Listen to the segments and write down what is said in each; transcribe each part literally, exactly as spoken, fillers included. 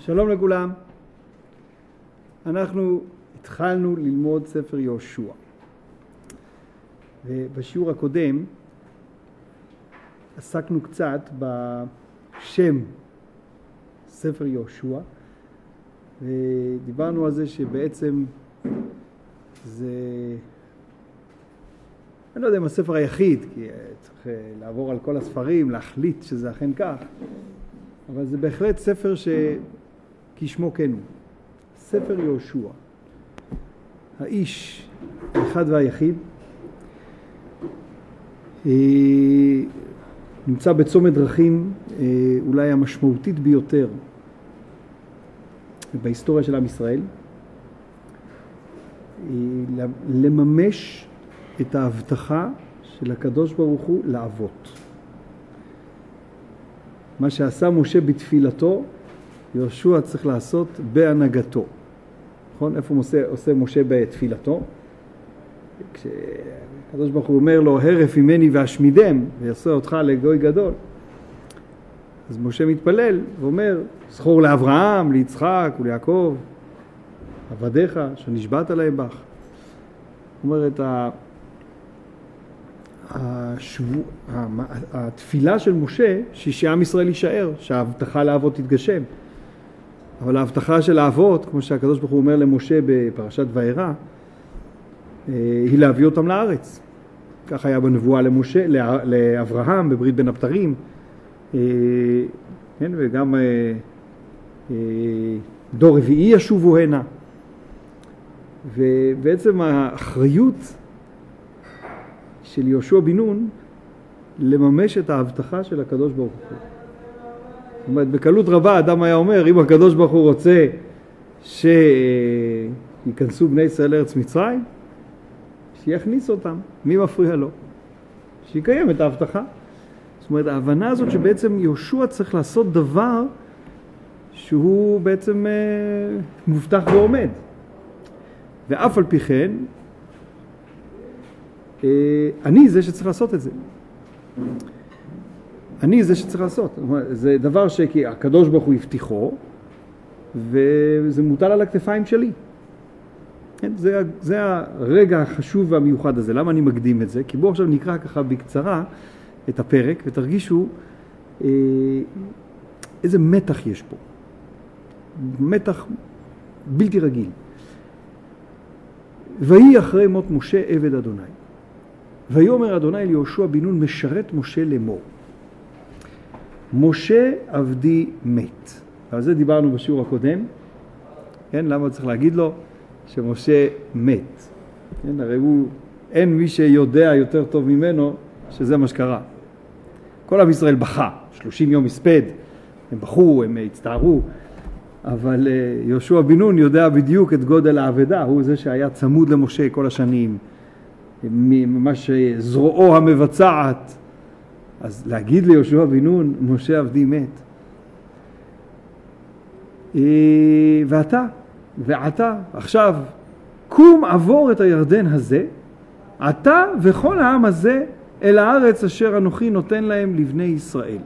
שלום לכולם. אנחנו התחלנו ללמוד ספר יהושע. ובשיעור הקודם עסקנו קצת בשם ספר יהושע, ודיברנו על זה שבעצם זה, אני לא יודע אם הספר היחיד, כי צריך לעבור על כל הספרים, להחליט שזה אכן כך, אבל זה בהחלט ספר שכשמו כן הוא. ספר יהושע. האיש האחד והיחיד נמצא בצומת דרכים אולי המשמעותית ביותר בהיסטוריה של עם ישראל, לממש את ההבטחה של הקדוש ברוך הוא לאבות. מה שעשה משה בתפילתו, יהושע צריך לעשות בהנהגתו. נכון? איפה עושה, עושה משה בתפילתו? כשהקדוש ברוך הוא אומר לו, הרף ממני והשמידם, ויעשה אותך לגוי גדול. אז משה מתפלל ואומר, זכור לאברהם, ליצחק וליעקב, עבדיך, שנשבעת להם בך. זאת אומרת, השבוע, התפילה של משה, שעם ישראל יישאר, שההבטחה לאבות תתגשם. אבל ההבטחה של האבות, כמו שהקדוש ברוך הוא אומר למשה בפרשת וארא, היא להביא אותם לארץ. כך היה בנבואה למשה, לאברהם, בברית בין הבתרים, כן, וגם דור רביעי ישובו הנה. ובעצם האחריות של יהושע בן נון לממש את ההבטחה של הקדוש ברוך הוא. זאת אומרת, בקלות רבה אדם היה אומר, אם הקדוש ברוך הוא רוצה שיכנסו בני ישראל לארץ מצרים, שיכניס אותם, מי מפריע לו? שיקיים את ההבטחה. זאת אומרת, ההבנה הזאת שבעצם יהושע צריך לעשות דבר שהוא בעצם אה, מובטח ועומד. ואף על פי כן, אה, אני זה שצריך לעשות את זה. אני זה שצריך לעשות. זה דבר שהקדוש ברוך הוא הבטיחו, וזה מוטל על הכתפיים שלי. זה, זה הרגע החשוב והמיוחד הזה. למה אני מקדים את זה? כי בואו עכשיו נקרא ככה בקצרה את הפרק, ותרגישו אה, איזה מתח יש פה. מתח בלתי רגיל. ויהי אחרי מות משה עבד אדוני. ויאמר אדוני אל יהושע בן נון משרת משה לאמור. משה עבדי מת. על זה דיברנו בשיעור הקודם. כן, למה צריך להגיד לו שמשה מת? כן, הרי הוא, אין מי שיודע יותר טוב ממנו שזה מה שקרה. כל עם ישראל בכה, שלושים יום הספד, הם בכו, הם הצטערו, אבל יהושע בן נון יודע בדיוק את גודל האבדה, הוא זה שהיה צמוד למשה כל השנים, ממש זרועו המבצעת. אז להגיד ליהושע בן נון, משה עבדי מת. ואתה, ואתה, עכשיו, קום עבור את הירדן הזה, אתה וכל העם הזה, אל הארץ אשר אנוכי נותן להם לבני ישראל.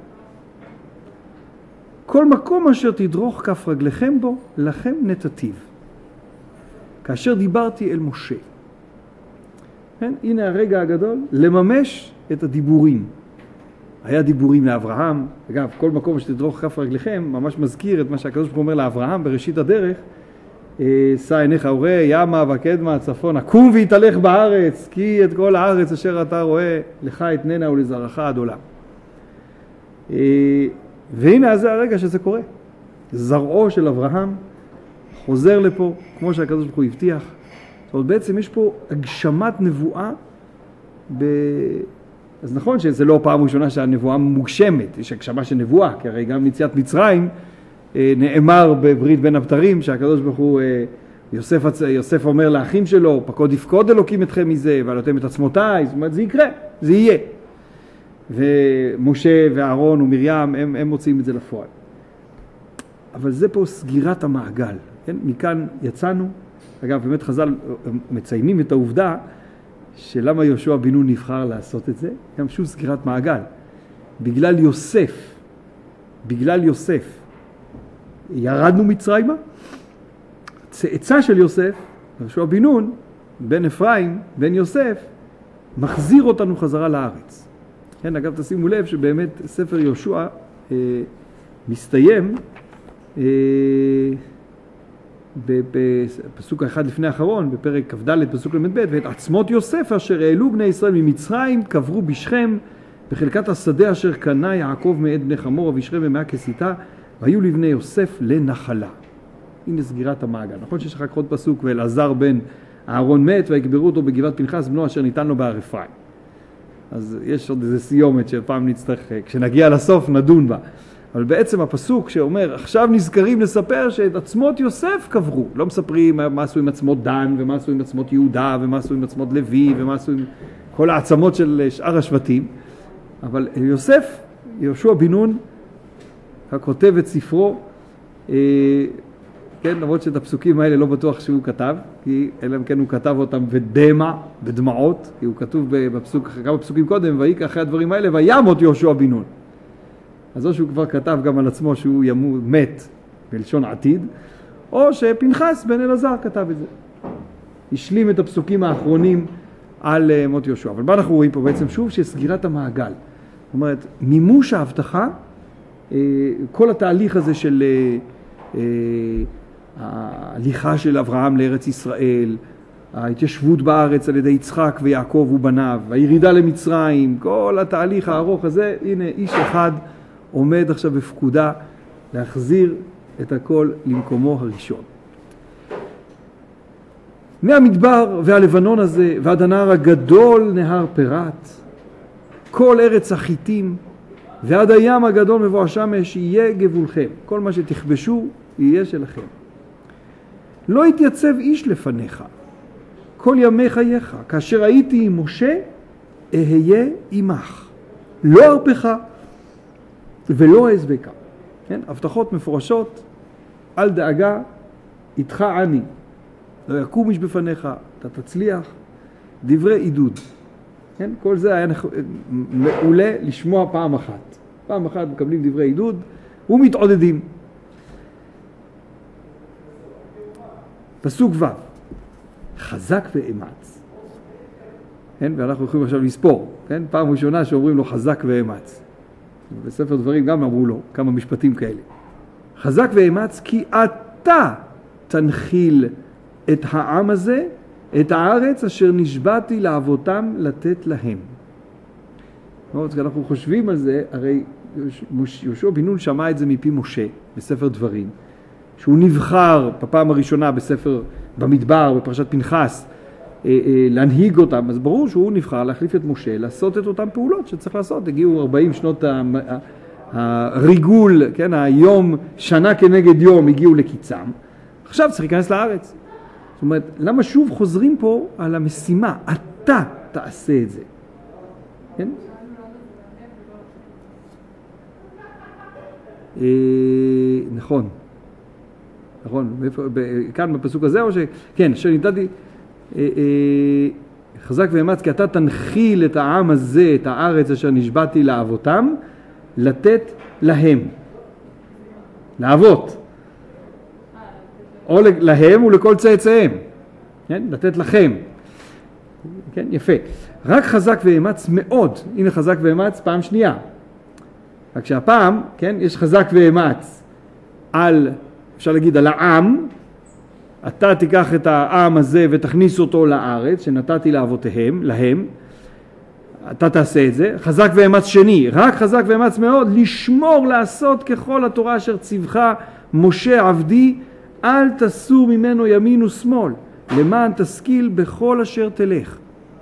כל מקום אשר תדרוך כף רגליכם בו, לכם נתתיו. כאשר דיברתי אל משה. כן? הנה הרגע הגדול, לממש את הדיבורים. היה דיבורים לאברהם. אגב, כל מקום שתדרוך כף רגליכם, ממש מזכיר את מה שהקדוש ברוך הוא אומר לאברהם בראשית הדרך, שא עיניך וראה, ימה וקדמה צפונה, קום והתהלך בארץ, כי את כל הארץ אשר אתה רואה, לך אתננה ולזרעך עד עולם. והנה זה הרגע שזה קורה. זרעו של אברהם חוזר לפה, כמו שהקדוש ברוך הוא הבטיח. זאת אומרת, בעצם יש פה הגשמת נבואה ב... אז נכון שזה לא פעם ראשונה שהנבואה מוגשמת, יש הגשמה של נבואה, כי הרי גם יציאת מצרים נאמר בברית בין הבתרים, שהקדוש ברוך הוא, יוסף, יוסף אומר לאחים שלו, פקוד יפקוד אלוקים אתכם מזה, ועלותם את עצמותיי, זאת אומרת, זה יקרה, זה יהיה. ומשה ואהרון ומרים, הם, הם מוצאים את זה לפועל. אבל זה פה סגירת המעגל, כן? מכאן יצאנו, אגב, באמת חז"ל מציינים את העובדה, שלמה יהושע בן נון נבחר לעשות את זה, גם שוב סגירת מעגל. בגלל יוסף, בגלל יוסף, ירדנו מצרימה. צאצא של יוסף, יהושע בן נון, בן אפרים, בן יוסף, מחזיר אותנו חזרה לארץ. כן, אגב, תשימו לב שבאמת ספר יהושע אה, מסתיים אה, בפסוק האחד לפני האחרון, בפרק כ"ד, פסוק למד ב', ואת עצמות יוסף אשר העלו בני ישראל ממצרים, קברו בשכם, בחלקת השדה אשר קנה יעקב מאת בני חמור, אבישכם ומאה כסיתה, והיו לבני יוסף לנחלה. הנה סגירת המעגל. נכון שיש אחר כך עוד פסוק, ואלעזר בן אהרון מת, ויקברו אותו בגבעת פנחס בנו אשר ניתן לו בהר אפרים. אז יש עוד איזה סיומת שפעם נצטרך, כשנגיע לסוף נדון בה. אבל בעצם הפסוק שאומר, עכשיו נזכרים לספר שאת עצמות יוסף קברו. לא מספרים מה עשו עם עצמות דן, ומה עשו עם עצמות יהודה, ומה עשו עם עצמות לוי, ומה עשו עם כל העצמות של שאר השבטים. אבל יוסף, יהושע בן נון, הכותב את ספרו, אה, כן, למרות שאת הפסוקים האלה לא בטוח שהוא כתב, כי אלא אם כן הוא כתב אותם בדמע, בדמעות, כי הוא כתוב בפסוק, כמה פסוקים קודם, ויקרא אחרי הדברים האלה, וימות יהושע בן נון. אז או שהוא כבר כתב גם על עצמו שהוא ימות, מת, בלשון עתיד, או שפנחס בן אלעזר כתב את זה. השלים את הפסוקים האחרונים על מות יהושע. אבל מה אנחנו רואים פה בעצם שוב? שסגירת המעגל. זאת אומרת, מימוש ההבטחה, כל התהליך הזה של ההליכה של אברהם לארץ ישראל, ההתיישבות בארץ על ידי יצחק ויעקב ובניו, הירידה למצרים, כל התהליך הארוך הזה, הנה איש אחד עומד עכשיו בפקודה להחזיר את הכל למקומו הראשון. מהמדבר והלבנון הזה ועד הנהר הגדול נהר פרת, כל ארץ החיתים ועד הים הגדול מבוא השמש יהיה גבולכם. כל מה שתכבשו יהיה שלכם. לא יתייצב איש לפניך כל ימי חייך. כאשר הייתי עם משה אהיה עמך. לא ארפך ולא אעזבך. כן? הבטחות מפורשות, אל דאגה, איתך אני. לא יקום איש בפניך, אתה תצליח. דברי עידוד. כן? כל זה היה מעולה לשמוע פעם אחת. פעם אחת מקבלים דברי עידוד ומתעודדים. פסוק ו' חזק ואמץ. כן? ואנחנו יכולים עכשיו לספור. כן? פעם ראשונה שאומרים לו חזק ואמץ. בספר דברים גם אמרו לו כמה משפטים כאלה. חזק ואמץ כי אתה תנחיל את העם הזה, את הארץ אשר נשבעתי לאבותם לתת להם. אנחנו חושבים על זה, הרי יהושע בן נון שמע את זה מפי משה בספר דברים, שהוא נבחר בפעם הראשונה בספר במדבר, בפרשת פנחס, להנהיג אותם. אז ברור שהוא נבחר להחליף את משה, לעשות את אותם פעולות שצריך לעשות. הגיעו ארבעים שנות הריגול, כן, היום שנה כנגד יום הגיעו לקיצם. עכשיו צריך להיכנס לארץ. זאת אומרת, למה שוב חוזרים פה על המשימה? אתה תעשה את זה. כן? אה, נכון. נכון. כאן בפסוק הזה או ש... כן, שניתתי... אה, אה, חזק ואמץ כי אתה תנחיל את העם הזה, את הארץ אשר נשבעתי לאבותם, לתת להם. לאבות. או להם ולכל צאצאיהם. כן? לתת לכם. כן? יפה. רק חזק ואמץ מאוד. הנה חזק ואמץ פעם שנייה. רק שהפעם, כן, יש חזק ואמץ על, אפשר להגיד, על העם. אתה תיקח את העם הזה ותכניס אותו לארץ שנתתי לאבותיהם, להם. אתה תעשה את זה. חזק ואמץ שני. רק חזק ואמץ מאוד לשמור לעשות ככל התורה אשר ציווך משה עבדי, אל תסור ממנו ימין ושמאל, למען תשכיל בכל אשר תלך.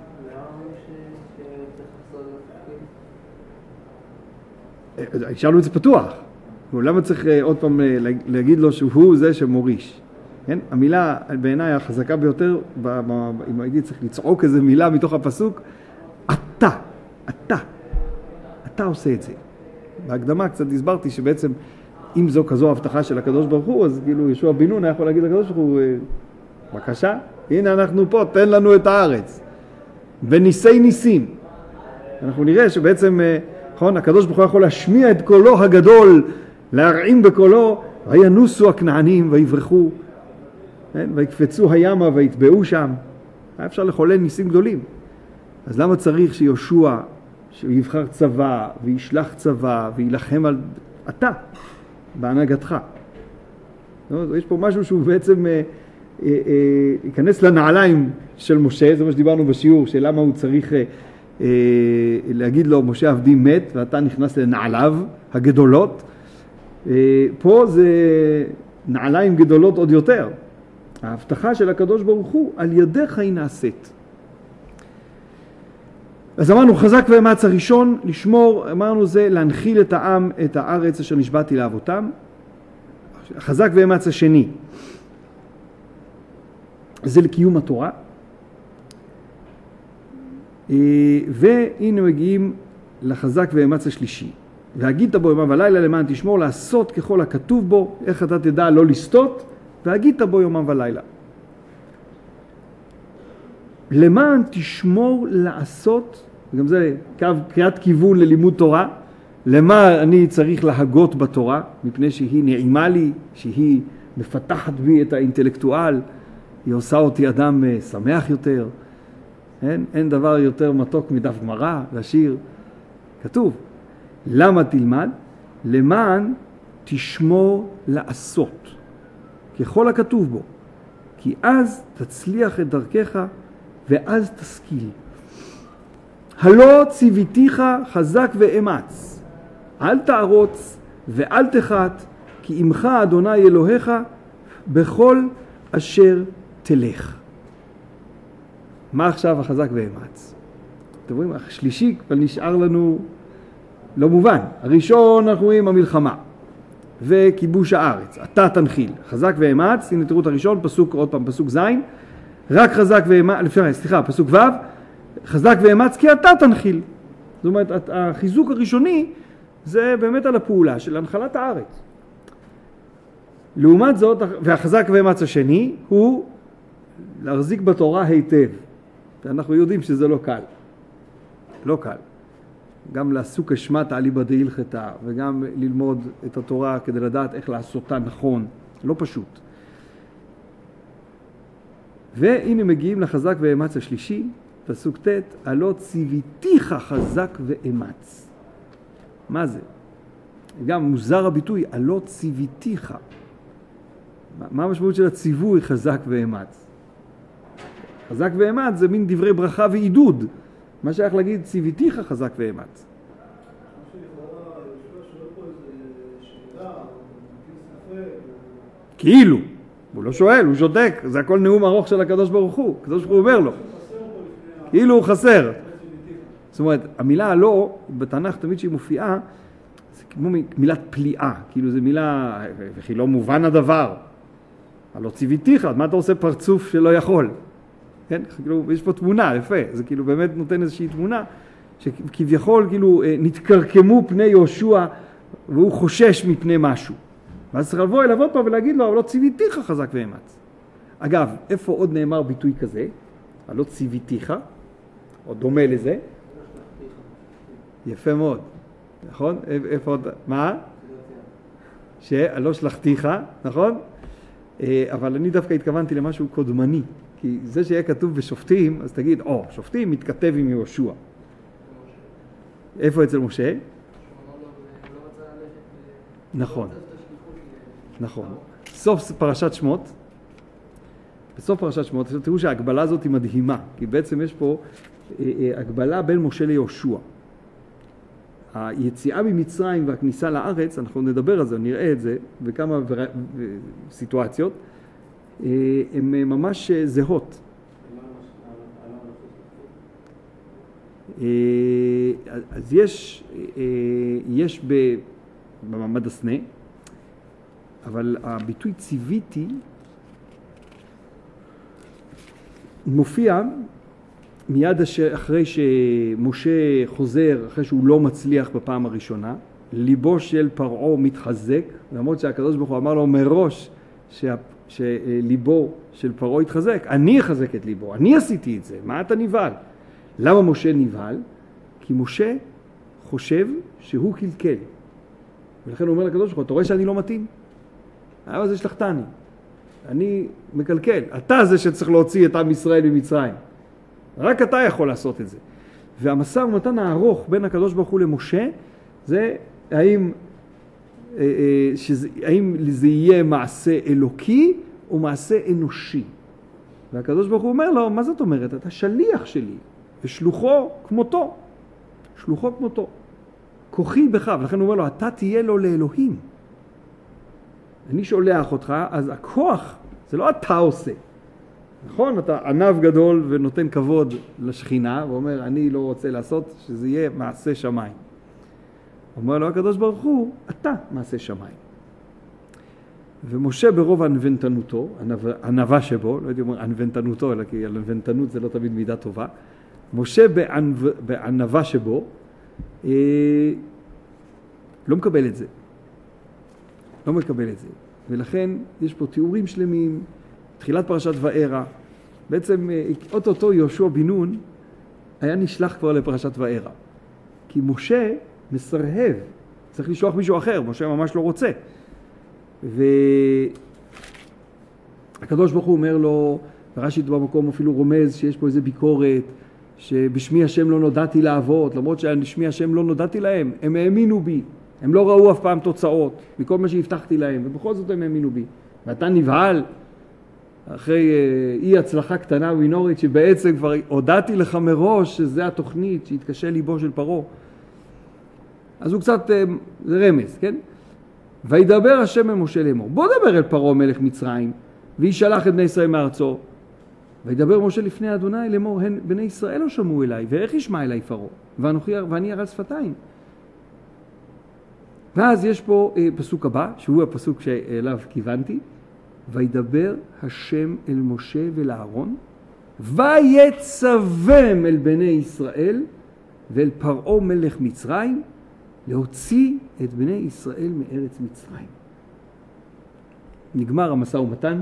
שאלנו את זה פתוח. למה צריך עוד פעם להגיד לו שהוא זה שמוריש? כן? המילה בעיניי החזקה ביותר, אם הייתי צריך לצעוק איזה מילה מתוך הפסוק, אתה, אתה, אתה עושה את זה. בהקדמה קצת הסברתי שבעצם אם זו כזו הבטחה של הקדוש ברוך הוא, אז כאילו יהושע בן נון היה יכול להגיד לקדוש ברוך הוא, בבקשה, הנה אנחנו פה, תן לנו את הארץ. וניסי ניסים. אנחנו נראה שבעצם, נכון, הקדוש ברוך הוא יכול להשמיע את קולו הגדול, להרעים בקולו, וינוסו הכנענים ויברחו, כן? ויקפצו הימה ויטבעו שם. היה אפשר לחולל ניסים גדולים. אז למה צריך שיהושע, שהוא יבחר צבא וישלח צבא וילחם על אתה, בהנהגתך? יש פה משהו שהוא בעצם אה, אה, אה, ייכנס לנעליים של משה, זה מה שדיברנו בשיעור, של למה הוא צריך אה, אה, להגיד לו, משה עבדי מת ואתה נכנס לנעליו הגדולות. אה, פה זה נעליים גדולות עוד יותר. ההבטחה של הקדוש ברוך הוא, על ידיך היא נעשית. אז אמרנו, חזק ואמץ הראשון, לשמור, אמרנו זה להנחיל את העם, את הארץ אשר נשבעתי לאבותם. חזק ואמץ השני, זה לקיום התורה. והנה מגיעים לחזק ואמץ השלישי. והגית בו יומם ולילה למען תשמור לעשות ככל הכתוב בו, איך אתה תדע לא לסטות, והגית בו יומם ולילה. למען תשמור לעשות, וגם זה קריאת כיוון ללימוד תורה, למה אני צריך להגות בתורה, מפני שהיא נעימה לי, שהיא מפתחת בי את האינטלקטואל, היא עושה אותי אדם שמח יותר, אין, אין דבר יותר מתוק מדף גמרא, לשיר, כתוב, למה תלמד? למען תשמור לעשות, ככל הכתוב בו, כי אז תצליח את דרכך ואז תשכיל. הלא ציוויתיך חזק ואמץ, אל תערוץ ואל תחת, כי עמך אדוני אלוהיך בכל אשר תלך. מה עכשיו החזק ואמץ? אתם רואים, השלישי כבר נשאר לנו לא מובן. הראשון אנחנו רואים המלחמה וכיבוש הארץ, אתה תנחיל. חזק ואמץ, הנה תראו את הראשון, פסוק, עוד פעם, פסוק זין, רק חזק ואמץ, לפני, סליחה, פסוק ו', חזק ואמץ כי אתה תנחיל. זאת אומרת, החיזוק הראשוני זה באמת על הפעולה של הנחלת הארץ. לעומת זאת, והחזק ואמץ השני הוא להחזיק בתורה היטב. אנחנו יודעים שזה לא קל. לא קל. גם לעסוק אשמת אליבא דהילכתא, וגם ללמוד את התורה כדי לדעת איך לעשותה נכון. לא פשוט. והנה מגיעים לחזק ואמץ השלישי, פסוק ט', הלא ציוויתיך חזק ואמץ. מה זה? גם מוזר הביטוי, הלא ציוויתיך. מה המשמעות של הציווי חזק ואמץ? חזק ואמץ זה מין דברי ברכה ועידוד. מה שייך להגיד ציוויתיך חזק ואמץ? כאילו. הוא לא שואל, הוא שותק. זה הכל נאום ארוך של הקדוש ברוך הוא. הקדוש ברוך הוא אומר לו. כאילו הוא חסר. זאת אומרת, המילה הלא, בתנ"ך תמיד שהיא מופיעה, זה כמו מילת פליאה. כאילו זו מילה, וכי לא מובן הדבר. הלא ציוויתיך, מה אתה עושה פרצוף שלא יכול? כן? כאילו, יש פה תמונה, יפה. זה כאילו באמת נותן איזושהי תמונה, שכביכול כאילו נתקרקמו פני יהושע, והוא חושש מפני משהו. ואז צריך לבוא אליו עוד פעם ולהגיד לו, אבל לא ציוויתיך חזק ואמץ. אגב, איפה עוד נאמר ביטוי כזה? הלא ציוויתיך, או דומה לזה? יפה מאוד. נכון? איפה עוד? מה? שהלא שלחתיך, נכון? אבל אני דווקא התכוונתי למשהו קודמני. כי זה שיהיה כתוב בשופטים, אז תגיד, או, שופטים מתכתב עם יהושע. איפה אצל משה? נכון. נכון. סוף פרשת שמות, בסוף פרשת שמות, תראו שההגבלה הזאת היא מדהימה, כי בעצם יש פה הגבלה בין משה ליהושע. היציאה ממצרים והכניסה לארץ, אנחנו נדבר על זה, נראה את זה בכמה סיטואציות, הן ממש זהות. אז יש, יש במעמד הסנה, אבל הביטוי ציוויתי מופיע מיד אחרי שמשה חוזר, אחרי שהוא לא מצליח בפעם הראשונה, ליבו של פרעה מתחזק, למרות שהקדוש ברוך הוא אמר לו מראש שה, שליבו של פרעה התחזק, אני אחזק את ליבו, אני עשיתי את זה, מה אתה נבהל? למה משה נבהל? כי משה חושב שהוא קלקל. ולכן הוא אומר לקדוש ברוך הוא, אתה רואה שאני לא מתאים? אבל זה שלחתני. אני מקלקל. אתה זה שצריך להוציא את עם ישראל ממצרים. רק אתה יכול לעשות את זה. והמשא ומתן הארוך בין הקדוש ברוך הוא למשה, זה האם, שזה, האם זה יהיה מעשה אלוקי או מעשה אנושי. והקדוש ברוך הוא אומר לו, מה זאת אומרת? אתה שליח שלי, ושלוחו כמותו. שלוחו כמותו. כוחי בך, ולכן הוא אומר לו, אתה תהיה לו לאלוהים. אני שולח אותך, אז הכוח, זה לא אתה עושה. נכון? אתה ענב גדול ונותן כבוד לשכינה, ואומר, אני לא רוצה לעשות שזה יהיה מעשה שמיים. אומר לו הקדוש ברוך הוא, אתה מעשה שמיים. ומשה ברוב ענוונתנותו, ענווה שבו, לא הייתי אומר ענוונתנותו, אלא כי ענוונתנות זה לא תמיד מידה טובה, משה בענו, בענווה שבו, אה, לא מקבל את זה. לא מקבל את זה. ולכן יש פה תיאורים שלמים, תחילת פרשת וארא, בעצם אותו יהושע בן נון היה נשלח כבר לפרשת וארא. כי משה מסרהב, צריך לשלוח מישהו אחר, משה ממש לא רוצה. והקדוש ברוך הוא אומר לו, ורש"י במקום אפילו רומז שיש פה איזה ביקורת, שבשמי השם לא נודעתי לאבות, למרות שבשמי השם לא נודעתי להם, הם האמינו בי, הם לא ראו אף פעם תוצאות מכל מה שהבטחתי להם, ובכל זאת הם האמינו בי. ואתה נבהל, אחרי אי הצלחה קטנה ומינורית, שבעצם כבר הודעתי לך מראש שזה התוכנית, שהתקשה ליבו של פרעה. אז הוא קצת, זה רמז, כן? וידבר השם אל משה לאמור, בוא דבר אל פרעה מלך מצרים, וישלח את בני ישראל מארצו. וידבר משה לפני אדוני לאמור, הן בני ישראל לא שמעו אליי, ואיך ישמע אליי פרעה? ואנוכי, ואני ארז שפתיים. ואז יש פה אה, פסוק הבא, שהוא הפסוק שאליו כיוונתי, וידבר השם אל משה ואל אהרון, ויצווהם אל בני ישראל ואל פרעה מלך מצרים, להוציא את בני ישראל מארץ מצרים. נגמר המשא ומתן,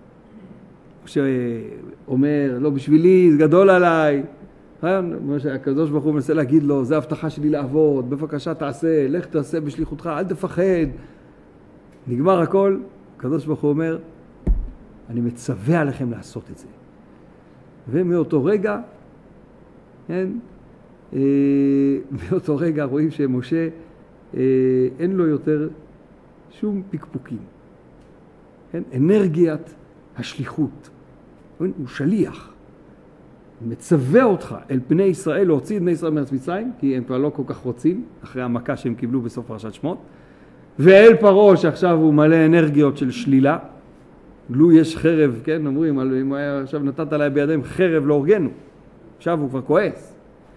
שאומר, לא בשבילי, זה גדול עליי. הקדוש ברוך הוא מנסה להגיד לו, זה הבטחה שלי לעבוד, בבקשה תעשה, לך תעשה בשליחותך, אל תפחד. נגמר הכל, הקדוש ברוך הוא אומר, אני מצווה עליכם לעשות את זה. ומאותו רגע, כן, מאותו רגע רואים שמשה אין לו יותר שום פקפוקים. כן? אנרגיית השליחות. הוא שליח. הוא מצווה אותך אל בני ישראל, להוציא את בני ישראל מארץ מצרים, כי הם כבר לא כל כך רוצים, אחרי המכה שהם קיבלו בסוף פרשת שמות. ואל פרעה שעכשיו הוא מלא אנרגיות של שלילה. לו יש חרב, כן, אומרים, אם היה עכשיו נתת עליי בידיהם חרב לא הורגנו. עכשיו הוא כבר כועס.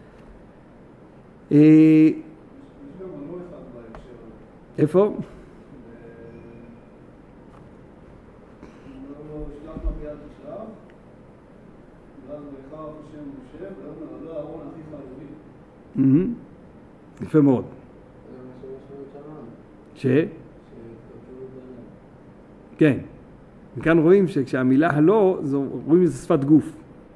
איפה? יפה מאוד. ש? כן. וכאן רואים שכשהמילה הלא, רואים איזה שפת גוף.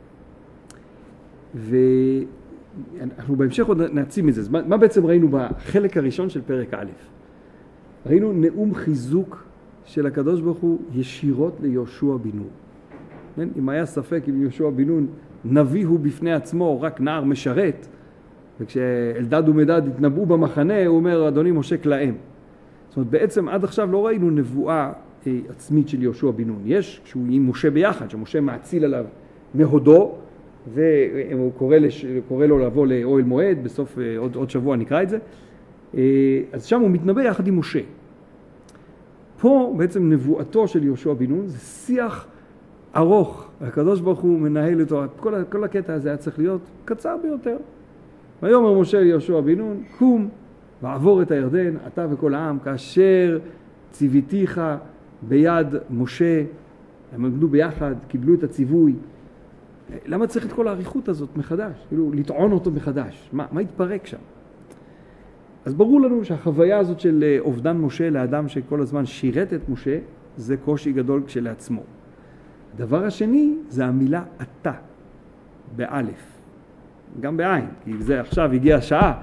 ואנחנו בהמשך עוד נעצים את זה. מה בעצם ראינו בחלק הראשון של פרק א'? ראינו נאום חיזוק של הקדוש ברוך הוא ישירות ליהושע בן נון. אם היה ספק אם יהושע בן נון נביא הוא בפני עצמו, רק נער משרת, וכשאלדד ומדד התנבאו במחנה, הוא אומר, אדוני משה כלאם. זאת אומרת, בעצם עד עכשיו לא ראינו נבואה אה, עצמית של יהושע בן נון. יש, כשהוא עם משה ביחד, שמשה מאציל עליו מהודו, והוא קורא, לש, קורא לו לבוא לאוהל מועד, בסוף אה, עוד, עוד שבוע נקרא את זה. אה, אז שם הוא מתנבא יחד עם משה. פה בעצם נבואתו של יהושע בן נון זה שיח ארוך. הקדוש ברוך הוא מנהל אותו, כל, כל הקטע הזה היה צריך להיות קצר ביותר. ויאמר משה ליהושע בן נון, קום ועבור את הירדן, אתה וכל העם, כאשר ציוויתיך ביד משה, הם עמדו ביחד, קיבלו את הציווי. למה צריך את כל העריכות הזאת מחדש? כאילו, לטעון אותו מחדש. מה, מה התפרק שם? אז ברור לנו שהחוויה הזאת של אובדן משה לאדם שכל הזמן שירת את משה, זה קושי גדול כשלעצמו. הדבר השני זה המילה אתה, באלף. גם בעין, כי זה עכשיו הגיע השעה,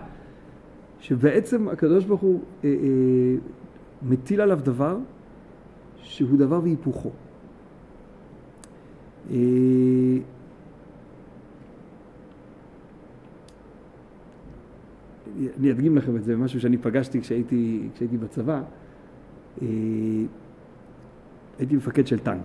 שבעצם הקדוש ברוך הוא אה, אה, מטיל עליו דבר, ש, שהוא דבר והיפוכו. אני אדגים לכם את זה, משהו שאני פגשתי כשהייתי, כשהייתי בצבא. הייתי מפקד של טנק,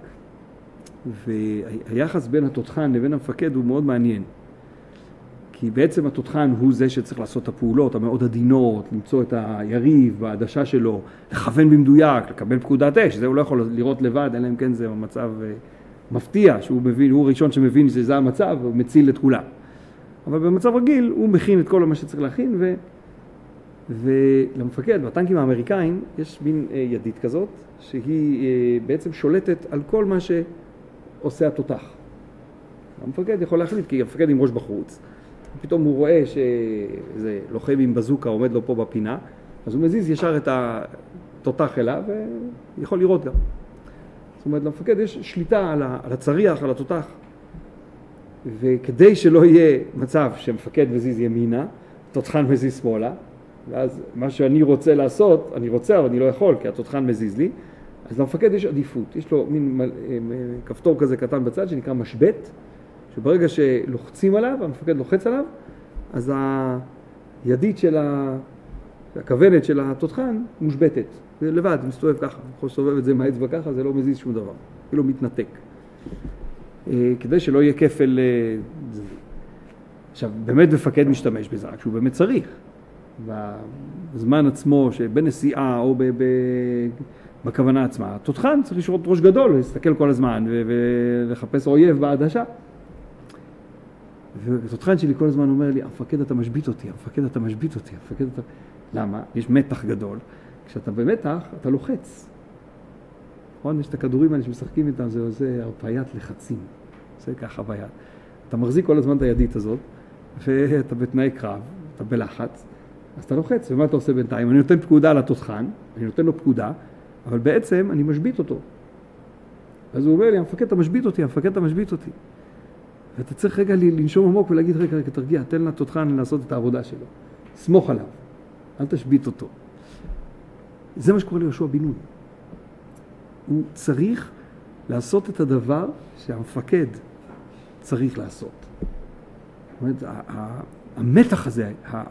והיחס בין התותחן לבין המפקד הוא מאוד מעניין. כי בעצם התותחן הוא זה שצריך לעשות את הפעולות המאוד עדינות, למצוא את היריב בעדשה שלו, לכוון במדויק, לקבל פקודת אש, זה הוא לא יכול לראות לבד, אלא אם כן זה מצב מפתיע, שהוא מבין, הוא ראשון שמבין שזה המצב, הוא מציל את כולם. אבל במצב רגיל הוא מכין את כל מה שצריך להכין, ו... ולמפקד, בטנקים האמריקאים, יש מין ידית כזאת, שהיא בעצם שולטת על כל מה שעושה התותח. המפקד יכול להחליט, כי המפקד עם ראש בחוץ, פתאום הוא רואה שאיזה לוחם עם בזוקה עומד לו פה בפינה, אז הוא מזיז ישר את התותח אליו, ויכול לראות גם. זאת אומרת, למפקד יש שליטה על הצריח, על התותח, וכדי שלא יהיה מצב שמפקד מזיז ימינה, תותחן מזיז שמאלה, ואז מה שאני רוצה לעשות, אני רוצה, אבל אני לא יכול, כי התותחן מזיז לי, אז למפקד יש עדיפות. יש לו מין כפתור כזה קטן בצד שנקרא משבט, שברגע שלוחצים עליו, המפקד לוחץ עליו, אז הידית של הכוונת של התותחן מושבטת. זה לבד, זה מסתובב ככה. יכול לסובב את זה מהאצבע ככה, זה לא מזיז שום דבר. כאילו מתנתק. כדי שלא יהיה כפל... עכשיו, באמת מפקד משתמש בזה, רק שהוא באמת צריך. בזמן עצמו, שבנסיעה או ב... ב... בכוונה עצמה. התותחן צריך לשרות ראש גדול, להסתכל כל הזמן ולחפש אויב בעדשה. והתותחן שלי כל הזמן אומר לי, המפקד אתה משבית אותי, המפקד אתה משבית אותי, המפקד אתה... למה? יש מתח גדול. כשאתה במתח, אתה לוחץ. נכון? יש את הכדורים האלה שמשחקים איתם, זה עושה הרפיית לחצים. זה ככה ביד. אתה מחזיק כל הזמן את הידית הזאת, ואתה בתנאי קרב, אתה בלחץ, אז אתה לוחץ. ומה אתה עושה בינתיים? אני נותן פקודה לתותחן, אני נותן לו פקודה, אבל בעצם אני משבית אותו. אז הוא אומר לי, המפקד אתה משבית אותי, המפקד אתה משבית אותי. ואתה צריך רגע לנשום עמוק ולהגיד, רגע, רגע, תרגיע, תן לתותחן לעשות את העבודה שלו. סמוך עליו, אל תשבית אותו. זה מה שקורה ליהושע בן נון. הוא צריך לעשות את הדבר שהמפקד צריך לעשות. זאת אומרת, המתח הזה,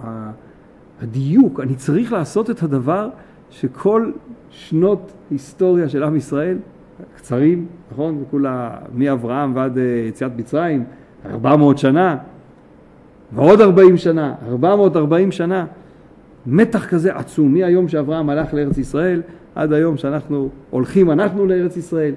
הדיוק, אני צריך לעשות את הדבר שכל שנות היסטוריה של עם ישראל, קצרים, נכון? וכולה מאברהם ועד יציאת מצרים, ארבע מאות שנה, ועוד ארבעים שנה, ארבע מאות וארבעים שנה, מתח כזה עצום, מהיום שאברהם הלך לארץ ישראל, עד היום שאנחנו הולכים אנחנו לארץ ישראל,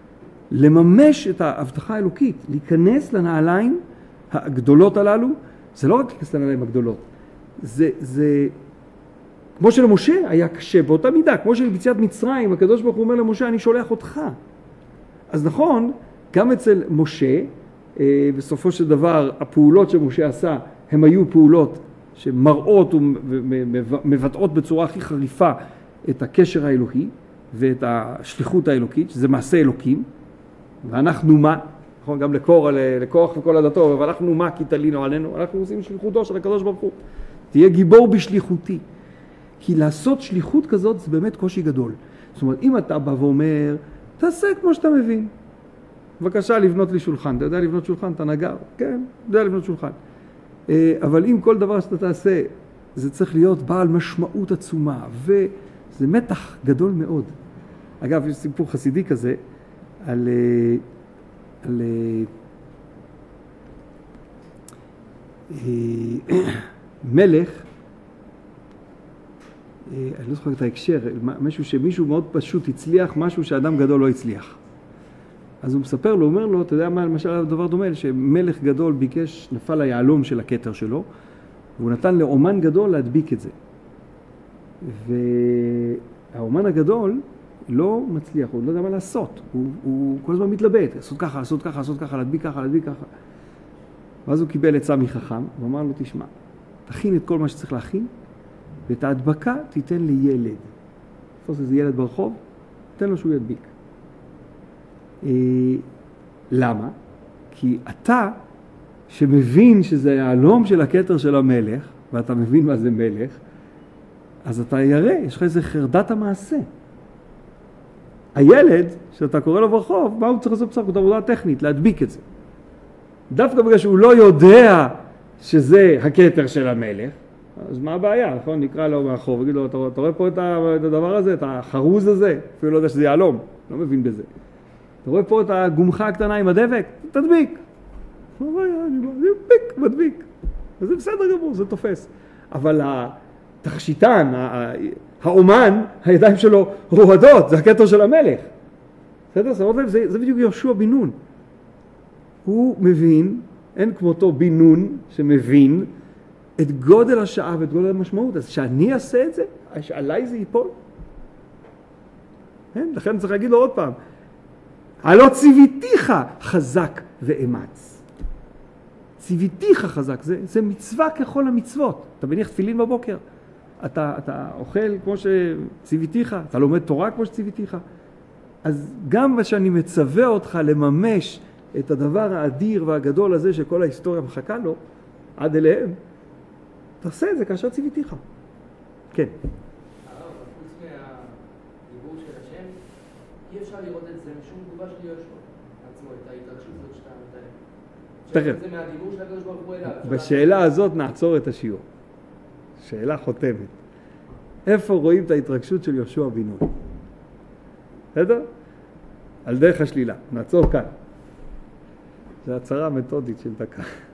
לממש את ההבטחה האלוקית, להיכנס לנעליים הגדולות הללו, זה לא רק להיכנס לנעליים הגדולות, זה, זה, כמו שלמשה היה קשה באותה מידה, כמו שביציאת מצרים, הקדוש ברוך הוא אומר למשה, אני שולח אותך. אז נכון, גם אצל משה, בסופו של דבר, הפעולות שמשה עשה, הם היו פעולות שמראות ומבטאות בצורה הכי חריפה את הקשר האלוהי ואת השליחות האלוקית, שזה מעשה אלוקים, ואנחנו מה? נכון, גם לקור, לקורח וכל הדתו, אבל אנחנו מה כי תלינו עלינו? אנחנו עושים שליחותו של הקדוש ברוך הוא. תהיה גיבור בשליחותי. כי לעשות שליחות כזאת זה באמת קושי גדול. זאת אומרת, אם אתה בא ואומר, תעשה כמו שאתה מבין. בבקשה לבנות לי שולחן. אתה יודע לבנות שולחן? אתה נגר? כן, יודע לבנות שולחן. אבל אם כל דבר שאתה תעשה, זה צריך להיות בעל משמעות עצומה, וזה מתח גדול מאוד. אגב, יש סיפור חסידי כזה, על, על מלך, אני לא זוכר את ההקשר, משהו שמישהו מאוד פשוט הצליח, משהו שאדם גדול לא הצליח. אז הוא מספר לו, אומר לו, אתה יודע מה, למשל הדבר דומה, שמלך גדול ביקש, נפל היעלום של הכתר שלו, והוא נתן לאומן גדול להדביק את זה. והאומן הגדול לא מצליח, הוא לא יודע מה לעשות, הוא, הוא כל הזמן מתלבט, לעשות ככה, לעשות ככה, לעשות ככה, להדביק ככה, להדביק ככה. ואז הוא קיבל עצה מחכם, ואמר לו, תשמע, תכין את כל מה שצריך להכין, ואת ההדבקה תיתן לילד. תפוס איזה ילד ברחוב, תן לו שהוא ידביק. אה, למה? כי אתה, שמבין שזה העלום של הכתר של המלך, ואתה מבין מה זה מלך, אז אתה יראה, יש לך איזה חרדת המעשה. הילד, שאתה קורא לו ברחוב, מה הוא צריך לעשות בסך הכל? עבודה טכנית, להדביק את זה. דווקא בגלל שהוא לא יודע שזה הכתר של המלך, אז מה הבעיה? נכון? נקרא לו מאחור וגיד לו, אתה, אתה רואה פה את הדבר הזה, את החרוז הזה? אפילו לא יודע שזה יעלום, לא מבין בזה. אתה רואה פה את הגומחה הקטנה עם הדבק? תדביק. מה הבעיה? אני מדביק, מדביק. וזה בסדר גמור, זה תופס. אבל התכשיטן, האומן, הידיים שלו רועדות, זה הכתר של המלך. בסדר? זה, זה בדיוק יהושע בן נון. הוא מבין, אין כמותו בן נון שמבין את גודל השעה ואת גודל המשמעות. אז שאני אעשה את זה, עליי זה ייפול. כן? לכן צריך להגיד לו עוד פעם, הלא ציוויתיך חזק ואמץ. ציוויתיך חזק, זה, זה מצווה ככל המצוות. אתה מניח תפילין בבוקר, אתה, אתה אוכל כמו שציוויתיך, אתה לומד תורה כמו שציוויתיך. אז גם מה שאני מצווה אותך לממש את הדבר האדיר והגדול הזה שכל ההיסטוריה מחכה לו, עד אליהם, תעשה את זה כאשר ציוויתיך. כן. הרב, חוץ מהדיבור של השם, אי אפשר לראות את זה משום תגובה של יהושע עצמו, את ההתרגשות הזאת שאתה מתאר. תכף. זה מהדיבור של הקדוש ברוך הוא אליו. בשאלה הזאת נעצור את השיעור. שאלה חותמת. איפה רואים את ההתרגשות של יהושע בן נון? בסדר? על דרך השלילה. נעצור כאן. זו הצהרה מתודית של דקה.